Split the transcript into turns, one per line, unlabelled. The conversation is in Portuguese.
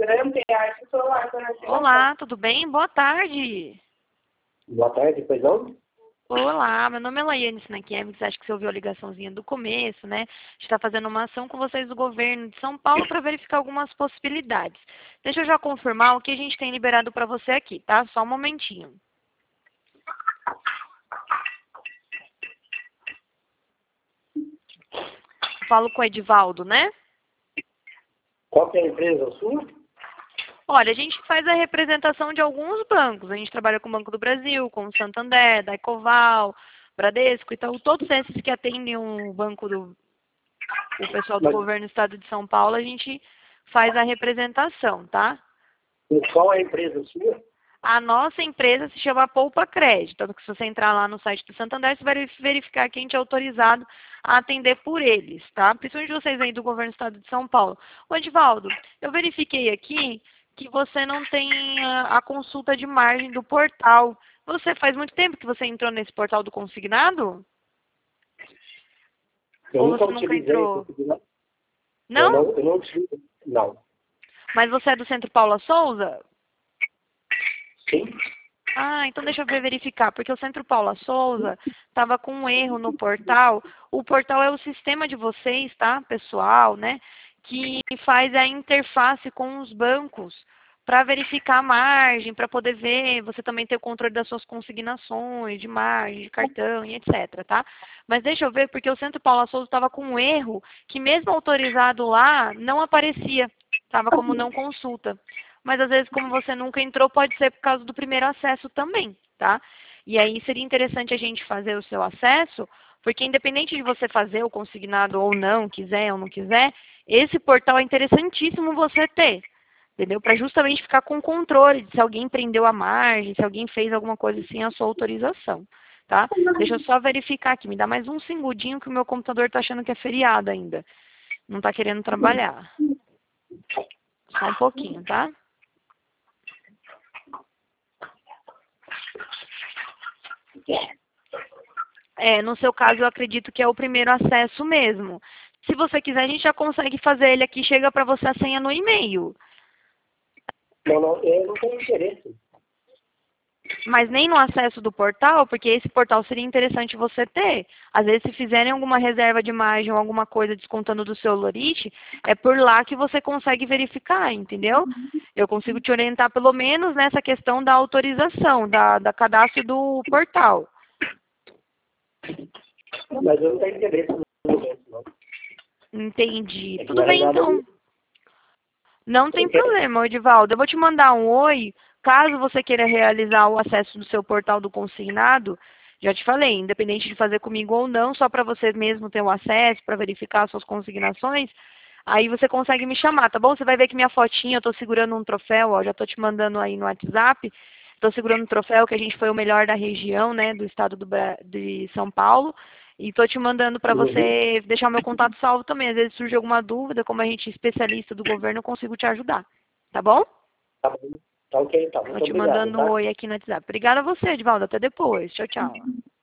Instagram, tem arte no celular.
Olá, tudo bem? Boa tarde.
Boa tarde, pois não?
Olá, meu nome é Laiane Sinakiewicz, acho que você ouviu a ligaçãozinha do começo, né? A gente está fazendo uma ação com vocês do governo de São Paulo para verificar algumas possibilidades. Deixa eu já confirmar o que a gente tem liberado para você aqui, tá? Só um momentinho. Falo com o Edivaldo, né?
Qual que é a empresa sua?
Olha, a gente faz a representação de alguns bancos. A gente trabalha com o Banco do Brasil, com o Santander, da Ecoval, Bradesco, então todos esses que atendem o o pessoal do governo do Estado de São Paulo, a gente faz a representação, tá?
E qual é a empresa sua?
A nossa empresa se chama Poupa Crédito. Tanto que se você entrar lá no site do Santander, você vai verificar que a gente é autorizado a atender por eles, tá? Principalmente vocês aí do governo do Estado de São Paulo. Ô, Edivaldo, eu verifiquei aqui que você não tem a consulta de margem do portal. Você faz muito tempo que você entrou nesse portal do consignado?
Eu
Ou
nunca
você nunca
utilizei
entrou?
esse programa.
Não?
Eu não utilizo. Não.
Mas você é do Centro Paula Souza?
Sim?
Ah, então deixa eu verificar, porque o Centro Paula Souza estava com um erro no portal. O portal é o sistema de vocês, tá, pessoal, né? Que faz a interface com os bancos para verificar a margem, para poder ver, você também ter o controle das suas consignações, de margem, de cartão e etc, tá? Mas deixa eu ver, porque o Centro Paula Souza estava com um erro que mesmo autorizado lá, não aparecia. Estava como não consulta. Mas às vezes, como você nunca entrou, pode ser por causa do primeiro acesso também, tá? E aí seria interessante a gente fazer o seu acesso, porque independente de você fazer o consignado ou não, quiser ou não quiser, esse portal é interessantíssimo você ter, entendeu? Para justamente ficar com controle de se alguém prendeu a margem, se alguém fez alguma coisa sem a sua autorização, tá? Deixa eu só verificar aqui, me dá mais um segundinho que o meu computador está achando que é feriado ainda. Não está querendo trabalhar. Só um pouquinho, tá? No seu caso, eu acredito que é o primeiro acesso mesmo. Se você quiser, a gente já consegue fazer ele aqui, chega para você a senha no e-mail.
Não, eu não tenho interesse.
Mas nem no acesso do portal, porque esse portal seria interessante você ter. Às vezes, se fizerem alguma reserva de margem ou alguma coisa descontando do seu lorite, é por lá que você consegue verificar, entendeu? Eu consigo te orientar pelo menos nessa questão da autorização, da cadastro do portal.
Mas eu não tenho interesse no momento, não.
Entendi.
É que
Tudo
não era
bem,
nada
então.
disso.
Não tem problema, Edivaldo. Eu vou te mandar um oi, caso você queira realizar o acesso do seu portal do consignado. Já te falei, independente de fazer comigo ou não, só para você mesmo ter o acesso, para verificar as suas consignações, aí você consegue me chamar, tá bom? Você vai ver que minha fotinha, eu estou segurando um troféu, ó, já estou te mandando aí no WhatsApp. Estou segurando um troféu que a gente foi o melhor da região, né, do estado de São Paulo. E estou te mandando para você deixar o meu contato salvo também. Às vezes surge alguma dúvida, como a gente é especialista do governo, eu consigo te ajudar. Tá bom?
Tá bom. Tá ok, tá.
Estou
Muito
te
obrigado,
mandando
tá?
um oi aqui no WhatsApp. Obrigada a você, Edvaldo. Até depois. Tchau, tchau.